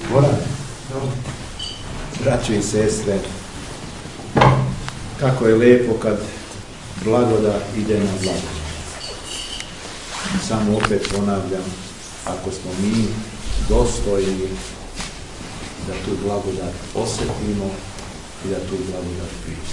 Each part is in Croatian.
Goran, braće i sestre, kako je lijepo kad blagodat ide na blagodat. Samo opet ponavljam, ako smo mi dostojni da tu blagodat osjetimo i da tu blagodat primimo.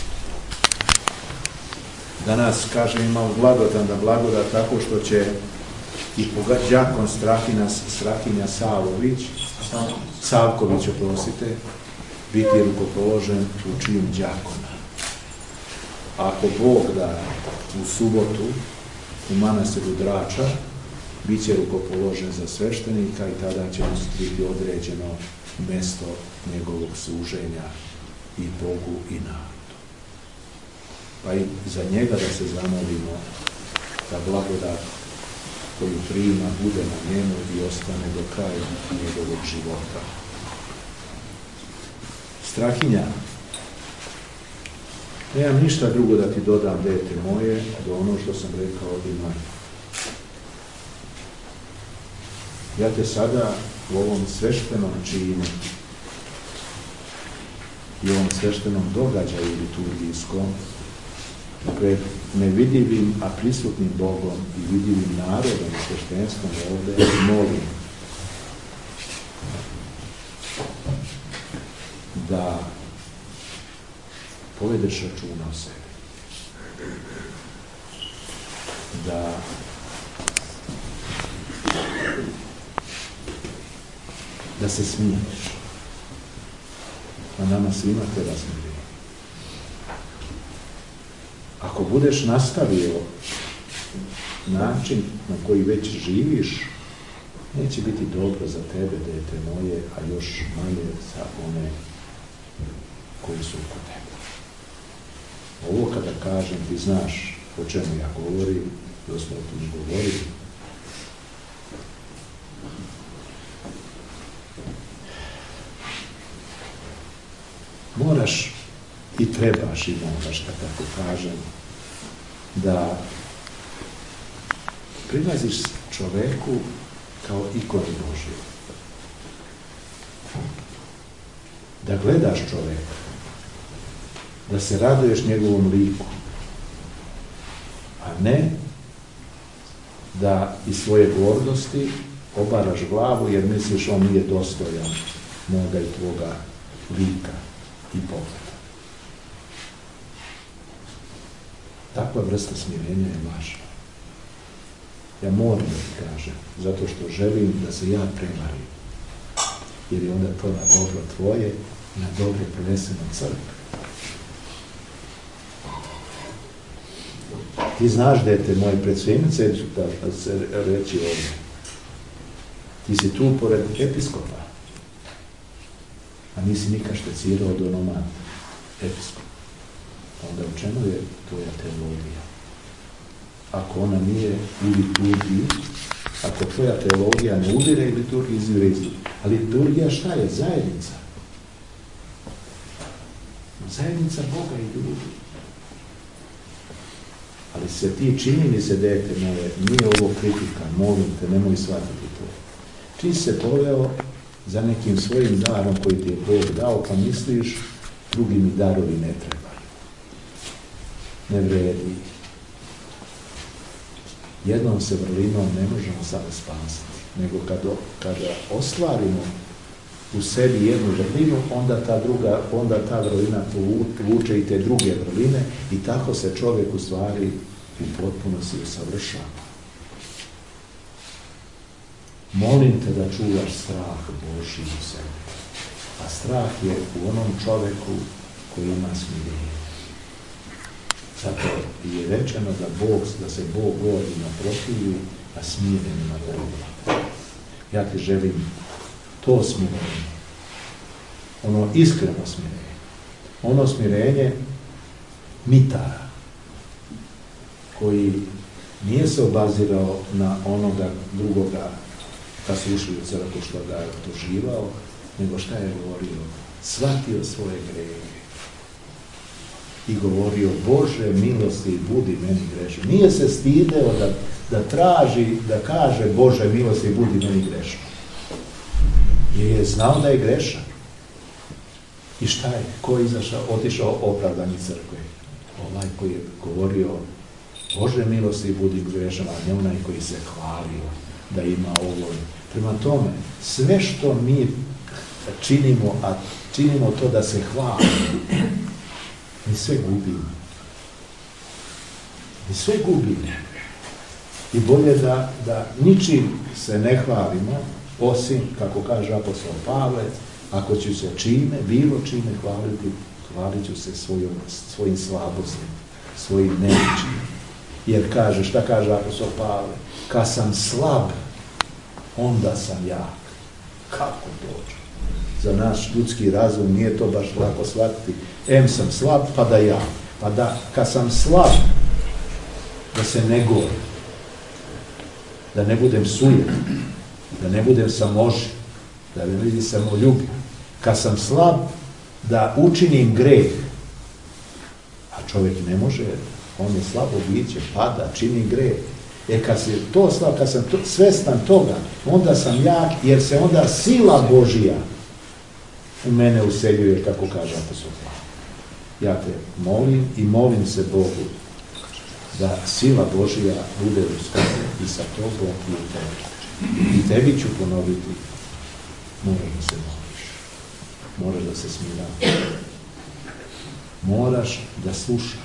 Danas, kažem, imamo blagodat na blagodat tako što će i đakon Strahinja Savković, oprostite, biti rukopoložen u čin đakona. Ako Bog da, u subotu u manastiru Drača bit će rukopoložen za sveštenika i tada će mu biti određeno mjesto njegovog služenja i Bogu i narodu. Pa i za njega da se zamolimo da blagodat koju prima bude na njemu i ostane do kraja njegovog života. Strahinja, nemam ništa drugo da ti dodam, dete moje, do ono što sam rekao i manje. Ja te sada u ovom sveštenom činu i ovom sveštenom događaju liturgijskom, pred nevidljivim, a prisutnim Bogom i vidljivim narodom i sveštenstvom ovdje molim da povedeš računa o sebi. Da se smiješ. A nama svima treba smiriti. Ako budeš nastavio način na koji već živiš, neće biti dobro za tebe, dete moje, a još manje za one koji su oko tebe. Ovo kada kažem, ti znaš o čemu ja govorim, da smo o tom govorili. Moraš i trebaš i moraš, da tako kažem, da prilaziš čoveku kao ikoni Božje. Da gledaš čoveka, da se raduješ njegovom liku, a ne da iz svoje gordosti obaraš glavu jer misliš on nije dostojan moga i tvoga lika i pogleda. Takva vrsta smirenja je važna. Ja moram da ti kažem, zato što želim da se ja prevarim, jer je onda to na dobro tvoje i na dobro preneseno crkve. Ti znaš, dete moje, pred svima se reći ovdje. Ti si tu pored episkopa, a nisi nikad štecirao od onoma episkopa. Onda u čemu je tvoja teologija? Ako ona nije u liturgiji, ako tvoja teologija ne udire i liturgiji izvire izvire. A liturgija šta je? Zajednica. Zajednica Boga i ljudi. Ali se ti čini mi se, dete moje, nije ovo kritika, molim te, nemoj shvatiti to. Ti se poveo za nekim svojim darom koji ti je Bog dao, pa misliš, drugi mi darovi ne trebaju. Ne vredi. Jednom se vrlinom ne možemo sada spasiti, nego kada ostvarimo u sebi jednu vrlinu, onda ta vrlina povuče i te druge vrline i tako se čovjek u stvari u potpunosti usavršava. Molim te da čuvaš strah Božji u sebi. A strah je u onom čovjeku koji ima smirenje. Zato je rečeno da se Bog gordima protivi, a smirenima voli. Ja ti želim to smirenje. Ono iskreno smirenje. Ono smirenje mitara, koji nije se obazirao na onoga drugoga kad su ušli u crkvu što ga je doživao, nego šta je govorio? Shvatio svoje grehe i govorio, Bože milosti, budi meni grešan. Nije se stideo da traži, da kaže, Bože milosti, budi meni grešan. jer je znao da je grešan. I šta je? Ko je izašao, otišao opravdan iz crkve? Ovaj koji je govorio Bože milosti budi grešan, a ne onaj koji se hvalio da ima ovo. Prema tome, sve što mi činimo, a činimo to da se hvalimo, mi sve gubimo. Mi sve gubimo. I bolje da ničim se ne hvalimo, osim, kako kaže apostol Pavle, ako ću se čime, bilo čime hvaliti, hvalit ću se svojim slabostima, svojim nemoćima. Jer kaže, šta kaže apostol Pavle? Kad sam slab, onda sam jak. Kako dođe? Za naš ljudski razum nije to baš lako shvatiti. Sam slab, pa da jak. Pa da, kad sam slab, da se ne gorim, da ne budem sujet, da ne budem samoživ, da ne budem samoljubiv. Kad sam slab, da učinim greh, a čovjek ne može, on je slabo biće, pada, čini greh. Kad se to slab, kad sam svestan toga, onda sam jak, jer se onda sila Božija u mene useljuje, kako kaže apostol Pavle. Ja te molim i molim se Bogu da sila Božija bude u sklopu i sa tobom i u tebi. I tebi ću ponoviti, moraš da se moliš, moraš da se smiraš, moraš da slušaš.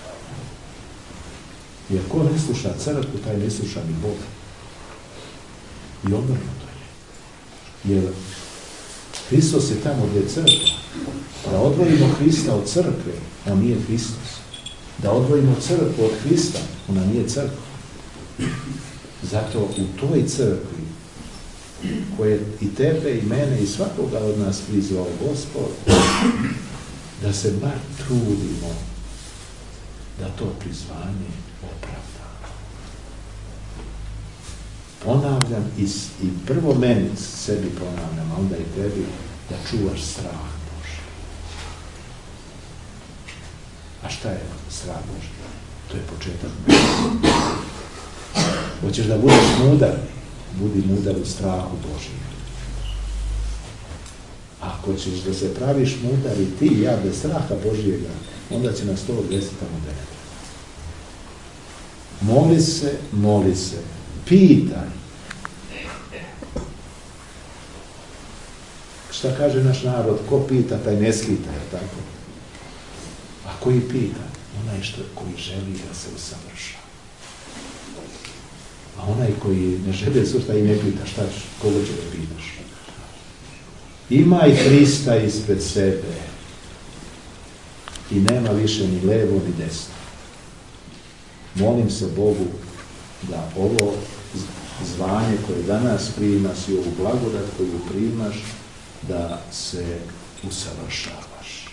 Jer ko ne sluša crkvu, taj ne sluša ni Boga. I obrnuto je. Jer Hristos je tamo gdje je crkva. Da odvojimo Hrista od crkve, on nije Hristos. Da odvojimo crkvu od Hrista, ona nije crkva. Zato u toj crkvi, koje i tebe i mene i svakoga od nas prizvao Gospod, da se bar trudimo da to prizvanje opravda. Ponavljam i prvo meni sebi ponavljam, a onda i tebi, da čuvaš strah Božji. A šta je strah Božji? To je početak mudrosti. Hoćeš da budeš mudar, budi mudar u strahu Božjem. Ako ćeš da se praviš mudar i ti i ja bez straha Božjega, onda će nas to odvesti tamo da ne. Moli se, pitaj. Šta kaže naš narod? Ko pita, taj ne skita, je tako? A koji pita? Onaj koji želi da se usavrša. A onaj koji ne želi da se usavrša i ne pita, šta ćeš, koga će da pitaš? Imaj Hrista ispred sebe i nema više ni levo ni desno. Molim se Bogu da ovo zvanje koje danas primaš i ovu blagodat koju primaš, da se usavršavaš.